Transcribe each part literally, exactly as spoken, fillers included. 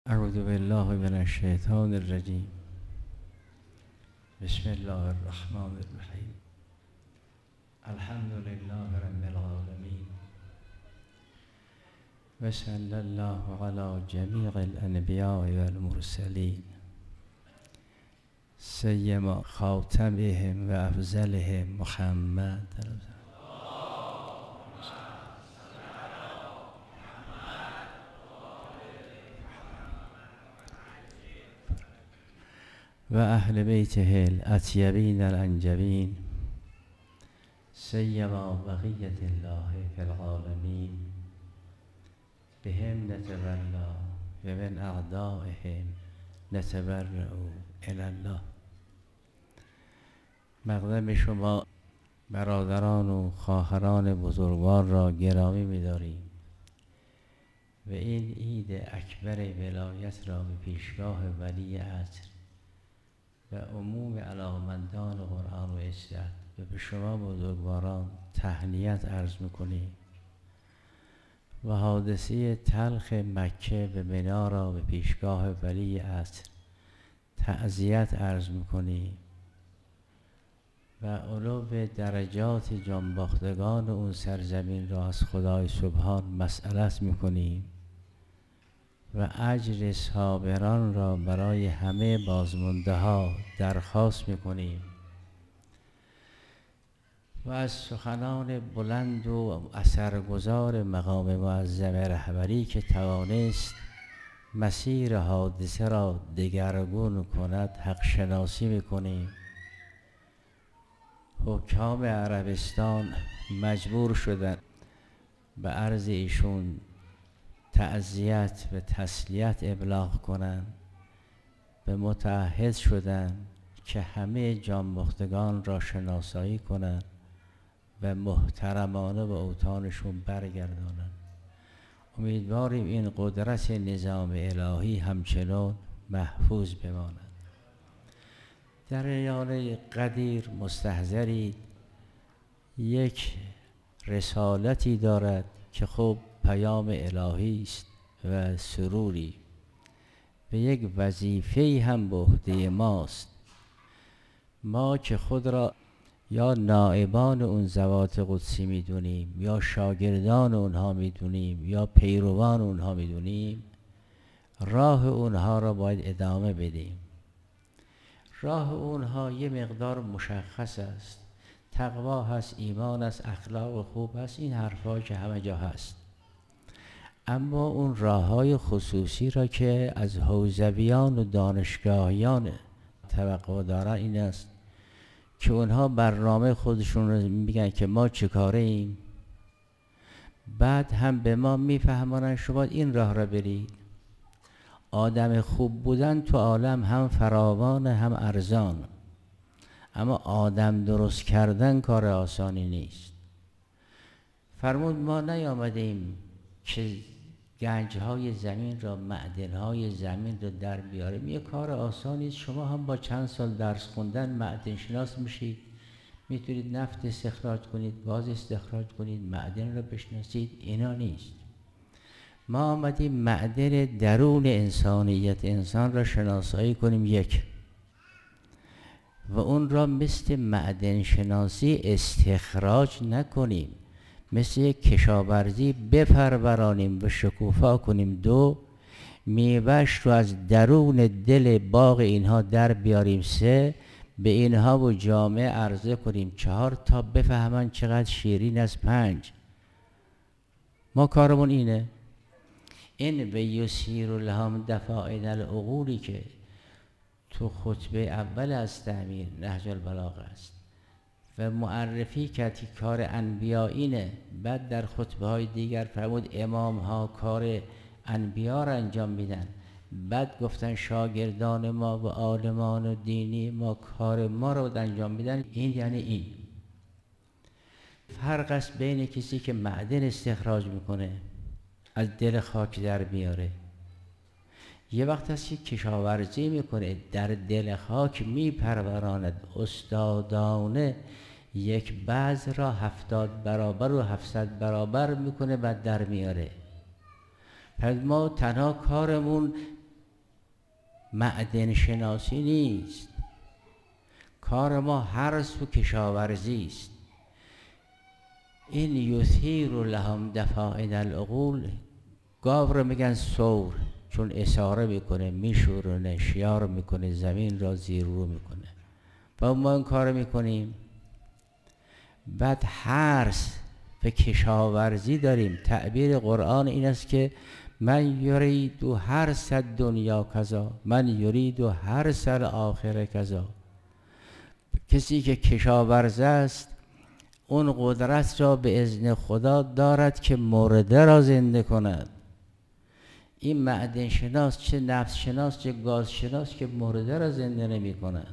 اعوذ بالله من الشیطان الرجیم. بسم الله الرحمن الرحیم. الحمد لله رب العالمین و صلی الله علی جمیع الانبیاء والمرسلین سیما خاتمهم و افضلهم محمد و اهل بیته الاطیبین الانجبین سیما بقیة الله فی العالمین بهم نتولا و من اعدائهم نتبرأ الی الله. مقدم شما برادران و خواهران بزرگوار را گرامی می‌داریم و این عید اکبر ولایت را به پیشگاه ولی عصر و عموم علاقمندان قرآن و عزت و به شما بزرگواران تهنیت عرض میکنیم و حادثه تلخ مکه به منی را به پیشگاه ولی عصر تعزیت عرض میکنیم و علو درجات جانباختگان اون سرزمین را از خدای سبحان مسئلت میکنیم و اجر صابران را برای همه بازمانده ها درخواست میکنیم و از سخنان بلند و اثرگذار مقام معظم رهبری که توانست مسیر حادثه را دگرگون کند حق شناسی میکنیم. حکام عربستان مجبور شدند به عرض ایشون تعزیت و تسلیت ابلاغ کنند به متعهد شدند که همه جانباختگان را شناسایی کنند و محترمانه به اوطانشون برگردانند. امیدواریم این قدرت نظام الهی همچنان محفوظ بماند. در ایام قدیر مستحضرید یک رسالتی دارد که خوب پیام الهی است و سروری به یک وظیفه هم به عهده ماست. ما که خود را یا نائبان اون ذوات قدسی میدونیم یا شاگردان اونها میدونیم یا پیروان اونها میدونیم، راه اونها را باید ادامه بدیم. راه اونها یه مقدار مشخص است، تقوا هست، ایمان است، اخلاق خوب هست، این حرفا که همه جا هست. اما اون راه‌های خصوصی را که از حوزویان و دانشگاهیان توقع دارن این است که اونها برنامه خودشون رو میگن که ما چه کاره ایم، بعد هم به ما میفهمانن شما این راه را برید. آدم خوب بودن تو عالم هم فراوان هم ارزان، اما آدم درست کردن کار آسانی نیست. فرمود ما نیامدیم که گنج‌های زمین را، معدن‌های زمین را در بیاریم، یه کار آسانی است. شما هم با چند سال درس خوندن معدن شناس میشید، میتونید نفت استخراج کنید، گاز استخراج کنید، معدن را بشناسید. اینا نیست. ما آمدیم معدن درون انسانیت انسان را شناسایی کنیم یک، و اون را مثل معدن شناسی استخراج نکنیم، مثل یک کشاورزی بپرورانیم و شکوفا کنیم. دو، میوه‌اش رو از درون دل باغ اینها در بیاریم. سه، به اینها و جامعه عرضه کنیم. چهار، تا بفهمن چقدر شیرین است. پنج، ما کارمون اینه. این به یسیر لهم دفاعن العقولی که تو خطبه اول از تعمیر نهج البلاغه است و معرفی کرد که کار انبیا اینه. بعد در خطبه های دیگر فرمود امام ها کار انبیا را انجام میدن. بعد گفتن شاگردان ما و عالمان و دینی ما کار ما را انجام میدن. این یعنی این فرق است بین کسی که معدن استخراج میکنه از دل خاک در بیاره، یه وقت هست که کشاورزی میکنه در دل خاک میپروراند استادانه، یک بذر را هفتاد برابر و هفتصد برابر میکنه و در میاره. پس ما تنها کارمون معدن شناسی نیست. کار ما حرث و کشاورزی است. این یثیر لهم دفائن العقول، گاو رو میگن ثور، چون اساره میکنه، میشورونه، شیار میکنه، زمین را زیر رو میکنه و ما این کار میکنیم. بعد حرث و کشاورزی داریم. تعبیر قرآن این است که من یرید حرث الدنیا کذا، من یرید حرث الاخره کذا. کسی که کشاورز است اون قدرت را به اذن خدا دارد که مرده را زنده کند. این معدن شناس، چه نفس شناس چه گاز شناس، که مرده را زنده نمی کند.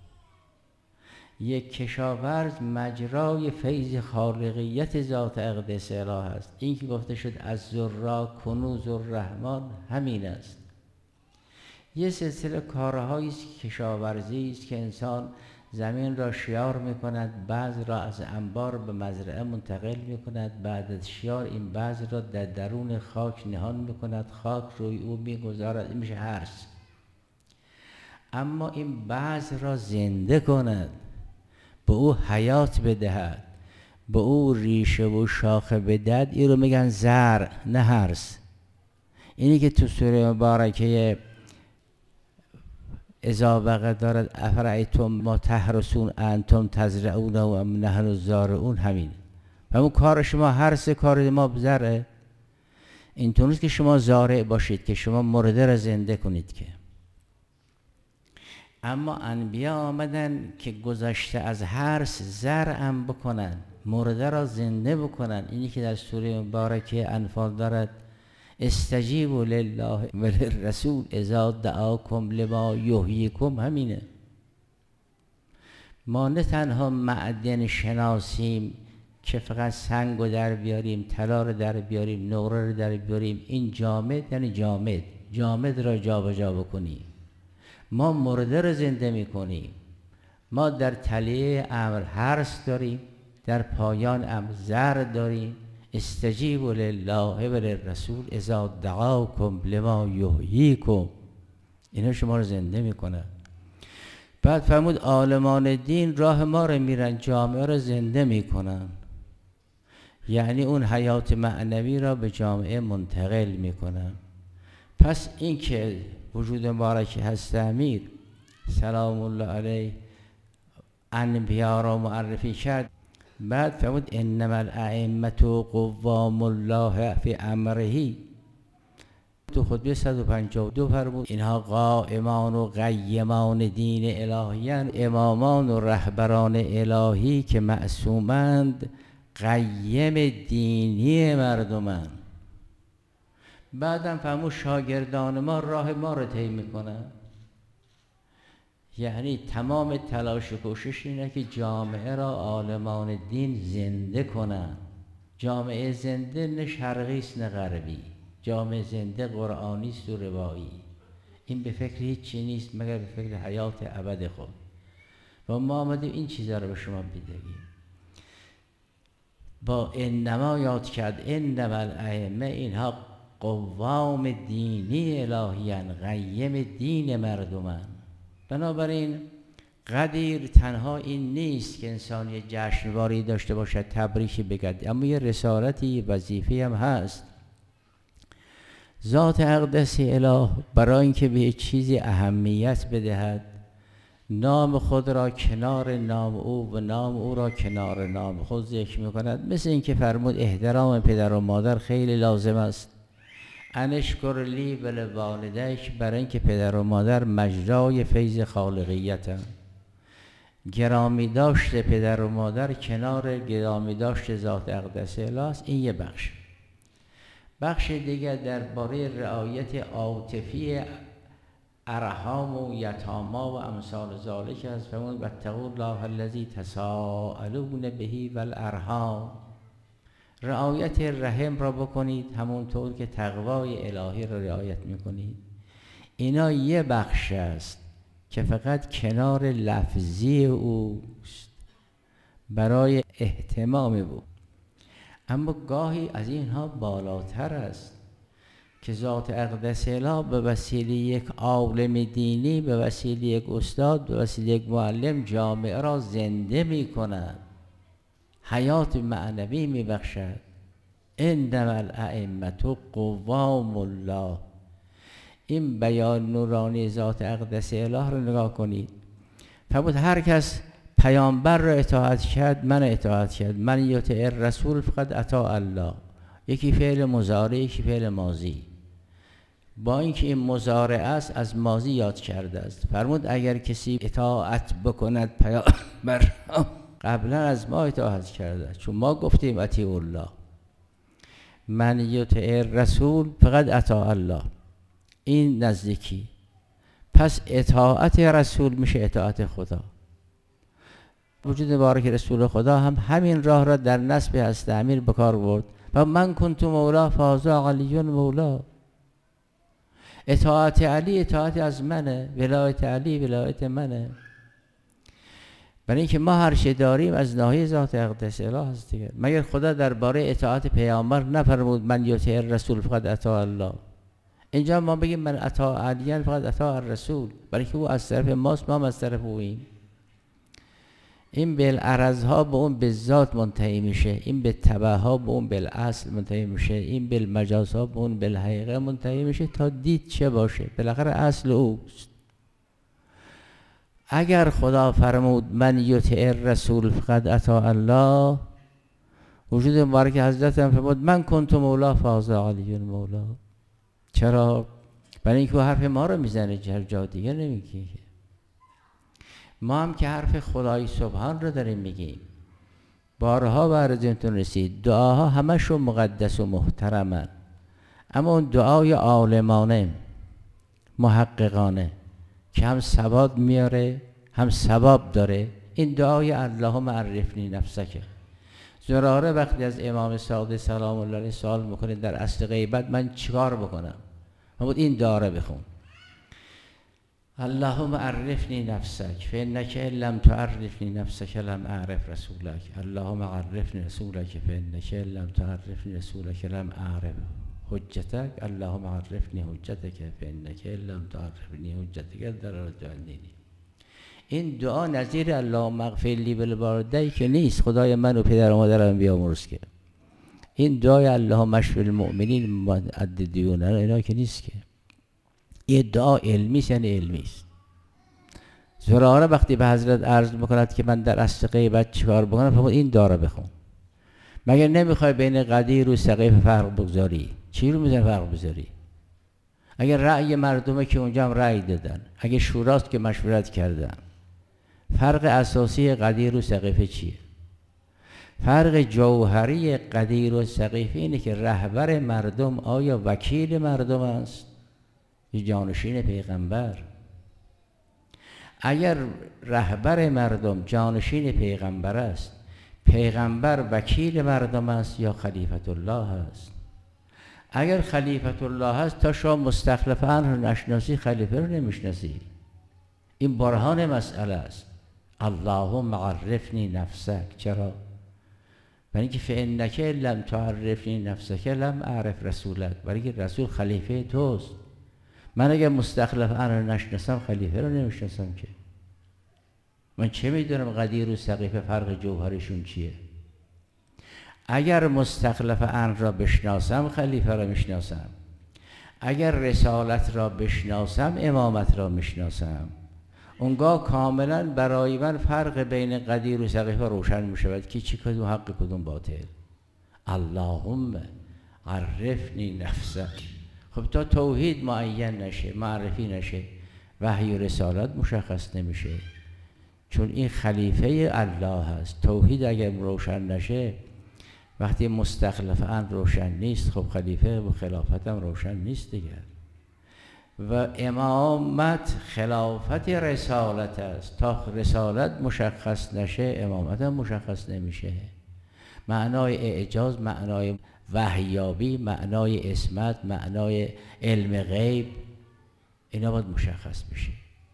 یک کشاورز مجرای فیض خالقیت ذات اقدس اله است. این که گفته شد از ذرا کنوز الرحمن همین است. یه سلسله کارهایی است که کشاورزی است که انسان زمین را شیار میکند، بعض را از انبار به مزرعه منتقل میکند، بعد از شیار این بعض را در درون خاک نهان میکند، خاک روی او میگذارد، این میشه حرث. اما این بعض را زنده کند، به او حیات بدهد، به او ریشه و شاخه بدهد، این رو میگن زرع، نه حرث. اینی که تو سوره مبارکه اذا وقع دارد افرأیتم ما تحرثون انتم تزرعون و ام نحن الزارعون، همین. همون کار شما حرث، کار ما زرعه. اینطور نیست که شما زارع باشید که شما مرده را زنده کنید که. اما انبیا آمدن که گذشته از حرث زرعم بکنن، مرده را زنده بکنن. اینی که در سوره مبارکه انفال دارد استجیبوا لله و للرسول اذا دعاکم لما یحییکم، همینه. ما نه تنها معدن شناسیم که فقط سنگ رو در بیاریم، طلا رو در بیاریم، نقره رو در بیاریم. این جامد یعنی جامد، جامد را جابجا بکنیم. ما مرده رو زنده میکنیم. ما در تلیه امر حرث داریم، در پایان امر زرع داریم. استجیبوا لله و للرسول اذا دعاکم لما یحییکم، اینا شما رو زنده میکنه. بعد فرمود عالمان دین راه ما رو میرن، جامعه رو زنده میکنن، یعنی اون حیات معنوی را به جامعه منتقل میکنن. پس این که وجود مبارک هست امیر سلام الله علیه انبیا را معرفی کرد، بعد فرمود انما الائمه قوام الله فی امره. تو خطبه صد و پنجاه و دو فرمود اینها قائمان و قیمان دین الهیان، امامان و رهبران الهی که معصومند، قیم دینی مردمند. بعدم فرمود شاگردان ما راه ما رو طی میکنن. یعنی تمام تلاش و کوشش اینه که جامعه را عالمان دین زنده کنن. جامعه زنده نه شرقی است نه غربی، جامعه زنده قرآنی است و روایی. این به فکر هیچی نیست مگر به فکر حیات ابد خود. و ما آمدیم این چیزا رو به شما بدهیم. با انما یاد کرد انما الائمه، اینها قوام دینی الهیان، قیم دین مردمن. بنابراین قدیر تنها این نیست که انسان یه جشنواری داشته باشد، تبریکی بگد، اما یه رسالتی، وظیفه‌ای هم هست. ذات اقدس اله برای اینکه به چیزی اهمیت بدهد، نام خود را کنار نام او و نام او را کنار نام خود ذکر می‌کند. مثل اینکه فرمود احترام پدر و مادر خیلی لازم است. انشکر لی ولوالدیک، برای اینکه پدر و مادر مجرای فیض خالقیتند. گرامی داشت پدر و مادر کنار گرامی داشت ذات اقدس اله است. این یه بخش. بخش دیگر درباره رعایت عاطفی ارحام و یتاما و امثال ذالک است. فرمود واتقوا الله الذی تساءلون به والارحام، رعایت رحم را بکنید همونطور که تقوای الهی را رعایت میکنید. اینا یه بخش است که فقط کنار لفظی اوست، برای اهتمام بود. اما گاهی از اینها بالاتر است. که ذات اقدس الهی به وسیله یک عالم دینی، به وسیله یک استاد، به وسیله یک معلم جامعه را زنده می کند، حیات معنوی می بخشد. انما الائمة قوام الله. این بیان نورانی ذات اقدس الهی رو نگاه کنید. فرمود هر کس پیامبر را اطاعت کرد من اطاعت کرد. من یطع الرسول فقد اطاع الله. یکی فعل مضارع، یکی فعل ماضی. با اینکه این مضارع است از ماضی یاد کرده است. فرمود اگر کسی اطاعت بکند پیامبر قبلا از ما اطاعت کرده، چون ما گفتیم اطیعوا الله. من یطع الرسول فقد اطاع الله. این نزدیکی. پس اطاعت رسول میشه اطاعت خدا. وجود مبارک رسول خدا هم همین راه را در نسب حضرت امیر به کار برد. و من کنت مولا فهذا علی مولا. اطاعت علی اطاعت از منه، ولایت علی ولایت منه. برای اینکه ما هر چه داریم از ناحیه ذات اقدس الهی هست دیگه. مگر خدا درباره اطاعت پیامبر نفرمود من یطع الرسول فقد اطاع الله؟ اینجا ما بگیم من اطاع علی فقد اطاع الرسول، برای که او از طرف ماست، ما هم از طرف اویم. این بالعرضها به اون بالذات منتهی میشه، این به تبعها به اون بالاصل منتهی میشه، این بالمجازها به اون بالحقیقه منتهی میشه تا دید چه باشه. بالاخره اصل اوست. اگر خدا فرمود من یطع الرسول فقد اطاع الله، وجود مبارک حضرت هم فرمود من کنت مولا فهذا علی مولا. چرا؟ برای اینکه حرف ما رو میزنه، هر جا دیگه نمیگه. ما هم که حرف خدای سبحان رو داریم میگیم. بارها به عرضتون رسید دعاها همشون مقدس و محترمن، اما اون دعای عالمانه محققانه که هم ثواب میاره هم ثواب داره، این دعای اللهم عرفنی نفسک. زراره وقتی از امام صادق سلام الله علیه سوال میکنه در اصل غیبت من چیکار بکنم، همون این دعا رو بخون. اللهم عرفنی نفسک فانک ان لم تعرفنی نفسک لم اعرف رسولک. اللهم عرفنی رسولک فانک ان لم تعرفنی رسولک لم اعرف حجتک. اللهم عرفنی حجتک فانک ان لم تعرفنی حجتک در رجعتنی. این دعا نظیر اللهم اغفر لی بالوالدین که نیست، خدای من و پدر و مادرم بیامرز که. این دعای اللهم اشف المؤمنین مد دیونه اینا که نیست که. این دعا علمی است، یعنی علمی است. زراره وقتی به حضرت عرض میکند که من در اصل غیبت چیکار بکنم، فرمود این دعا رو بخون. مگر نمیخوای بین قدیر و سقیف فرق بگذاری؟ چی رو میزنی فرق بذاری؟ اگر رأی مردمه که اونجا هم رأی دادن، اگر شوراست که مشورت کردن، فرق اساسی قدیر و سقیفه چیه؟ فرق جوهری قدیر و سقیفه اینه که رهبر مردم آیا وکیل مردم است یا جانشین پیغمبر؟ اگر رهبر مردم جانشین پیغمبر است، پیغمبر وکیل مردم است یا خلیفت الله است؟ اگر خلیفت الله است تا شما مستخلف عنه رو نشناسی، خلیفه رو نمیشناسی. این برهان مسئله است. اللهم عرفنی نفسک. چرا؟ برای اینکه فانک لم تعرفنی نفسک لم اعرف رسولک. برای اینکه رسول خلیفه توست. من اگر مستخلف عنه رو نشناسم، خلیفه رو نمیشناسم که. من چه میدونم قدیر و سقیفه فرق جوهرشون چیه؟ اگر مستخلف عنه را بشناسم، خلیفه را میشناسم. اگر رسالت را بشناسم، امامت را میشناسم. اونگاه کاملا برای من فرق بین قدیر و سقیفه روشن میشود که چی کدوم حق کدوم باطل. اللهم عرفنی نفسک. خب تا توحید معین نشه، معرفی نشه، وحی و رسالت مشخص نمیشه، چون این خلیفه الله هست. توحید اگر روشن نشه، وقتی مستخلف عنه روشن نیست، خب خلیفه و خلافت هم روشن نیست دیگر. و امامت خلافت رسالت است. تا رسالت مشخص نشه، امامت هم مشخص نمیشه. معنای اعجاز، معنای وحیابی، معنای اسمت، معنای علم غیب، اینا باید مشخص بشه.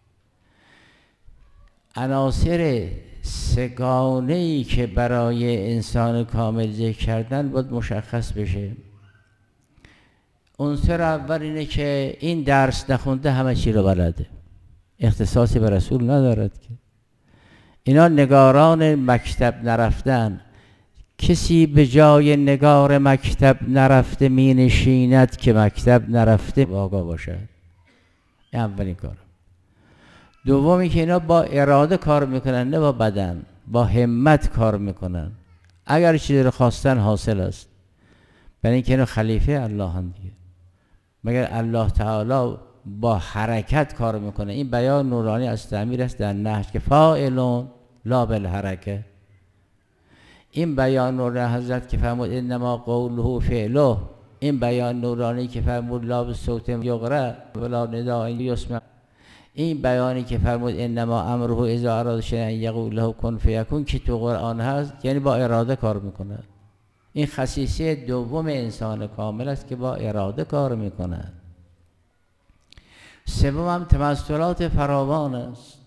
عناصر سگانه‌ای که برای انسان کامل ذکر کردن باید مشخص بشه. عنصر اول اینه که این درس نخونده همه چی رو بلده، اختصاصی به رسول ندارد که. اینا نگاران مکتب نرفتن. کسی به جای نگار مکتب نرفته می نشیند که مکتب نرفته آگاه باشد. این اولین کار. دومی که اینا با اراده کار میکنن، نه با بدن، با همت کار میکنن. اگر چیزی رو خواستن حاصل است. برای اینکه اینا خلیفه الله هم دیگه. مگر الله تعالی با حرکت کار میکنه. این بیان نورانی از تعمیر است در نهج که فاعلون لا بالحرکه. این بیان نورانی حضرت که فرمود انما قوله فعله. این بیان نورانی که فرمود لا بصوت یقرأ ولا نداء یسمع. این بیانی که فرمود انما امره اذا اراد شیئا یقول له کن فیکون که تو قرآن هست، یعنی با اراده کار میکنه. این خصیصه دوم انسان کامل است که با اراده کار میکنه. سوم هم تمثلات فراوان است.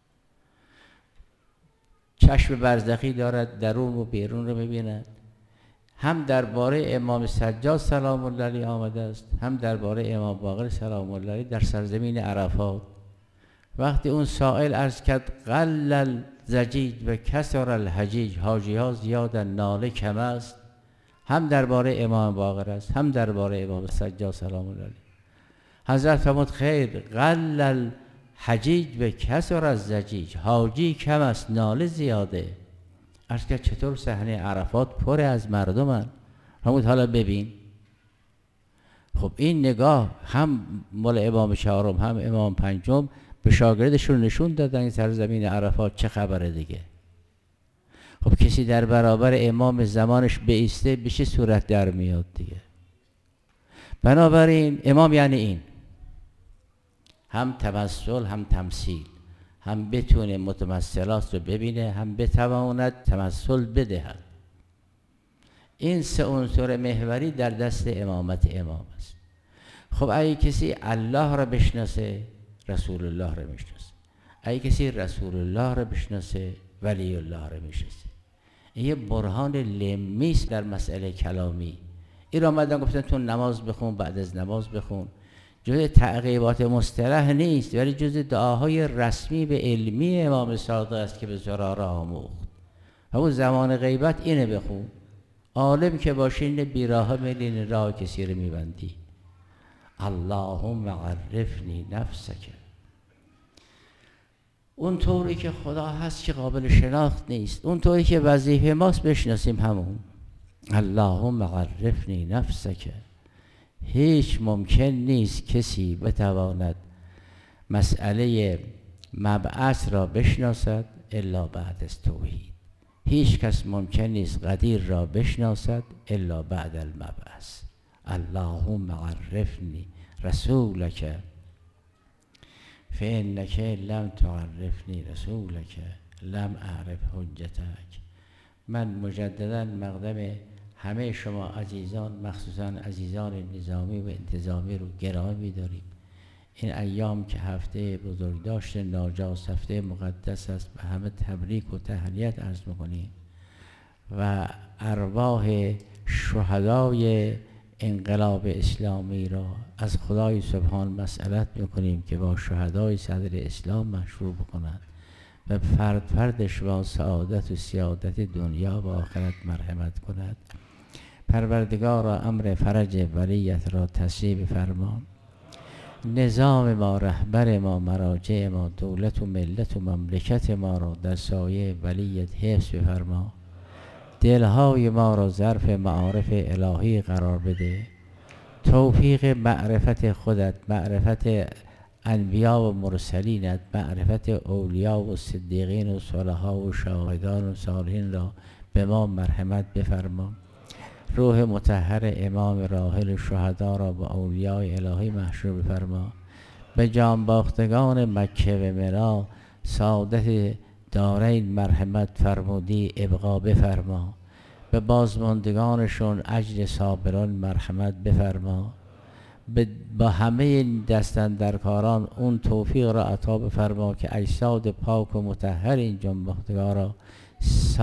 چشم برزخی دارد، درون و بیرون رو میبیند. هم درباره امام سجاد سلام الله علیه آمده است، هم درباره امام باقر سلام الله علیه در سرزمین عرفات. وقتی اون سائل عرض کرد قل الزجیج و کسر الحجیج، حاجی ها زیادن ناله کم است، هم درباره امام باقر است، هم درباره امام سجاد سلام الله علیه. حضرت فرمود خیر، قل الحجیج و کسر الزجیج، حاجی کم است ناله زیاده. عرض کرد چطور صحنه عرفات پر از مردمن؟ فرمود حالا ببین. خب این نگاه هم مال امام چهارم هم امام پنجم به شاگردشون نشون دادن این سرزمین عرفات چه خبره دیگه. خب کسی در برابر امام زمانش بایسته به چه صورت در میاد دیگه. بنابراین امام یعنی این، هم تمثل هم تمثیل، هم بتونه متمثلات رو ببینه، هم بتواند تمثل بدهد. این سه عنصر محوری در دست امامت امام است. خب اگه کسی الله را بشناسه رسول الله را میشناسه، اگه کسی رسول الله را بشناسه ولی الله را میشناسه. این یه برهان لمی است در مسئله کلامی. این را آمدن گفتن تو نماز بخون، بعد از نماز بخون. جز تعقیبات مصطلح نیست، ولی جز دعاهای رسمی به علمی امام صادق است که به زرار آموخت. همون زمان غیبت اینه بخون. عالم که باشی اینه بیراه ملین راه کسی رو میبندی. اللهم عرفنی نفسک. اون طوری که خدا هست که قابل شناخت نیست، اون طوری که وظیفه ماست بشناسیم همون. اللهم عرفنی نفسک. هیچ ممکن نیست کسی بتواند مسئله مبعث را بشناسد الا بعد از توحید. هیچ کس ممکن نیست قدیر را بشناسد الا بعد المبعث. اللهم عرفنی رسولک فانک لم تعرفنی رسولک لم اعرف حجتک. من مجددا مقدم همه شما عزیزان، مخصوصا عزیزان نظامی و انتظامی رو گرامی می‌داریم. این ایام که هفته بزرگداشت ناجاس، هفته مقدس است، به همه تبریک و تهنیت عرض می‌کنیم و ارواح شهدای انقلاب اسلامی را از خدای سبحان مسئلت می‌کنیم که با شهدای صدر اسلام مشروع بکنند و فرد فردش با سعادت و سیادت دنیا و آخرت مرحمت کند. پروردگار را امر فرج ولیت را تصریح بفرما. نظام ما، رهبر ما، مراجع ما، دولت و ملت و مملکت ما را در سایه ولیت حفظ بفرما. دلهای ما را ظرف معارف الهی قرار بده. توفیق معرفت خودت، معرفت انبیا و مرسلینت، معرفت اولیا و صدیقین و صالحا و شاهدان و صالحین را به ما مرحمت بفرما. روح مطهر امام راحل شهدا را با اولیای الهی محشور بفرما. به جانباختگان مکه و منا سعادت دارین مرحمت فرمودی ابقا بفرما. به بازماندگانشون اجر صابران مرحمت بفرما. با همه دستاندرکاران اون توفیق را عطا بفرما که اجساد پاک و مطهر این جانباختگان را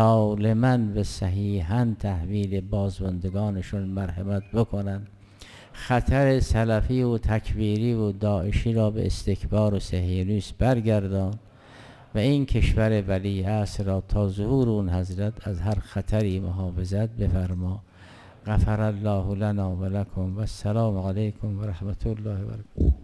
سالماً و صحیحاً تحویل بازماندگانشون مرحمت بکنن. خطر سلفی و تکبیری و داعشی را به استکبار و صهیونیسم برگردان و این کشور ولی عصر را تا ظهور اون حضرت از هر خطری محافظت بفرما. غفر الله لنا و لکم و السلام علیکم و رحمت الله و برکاته.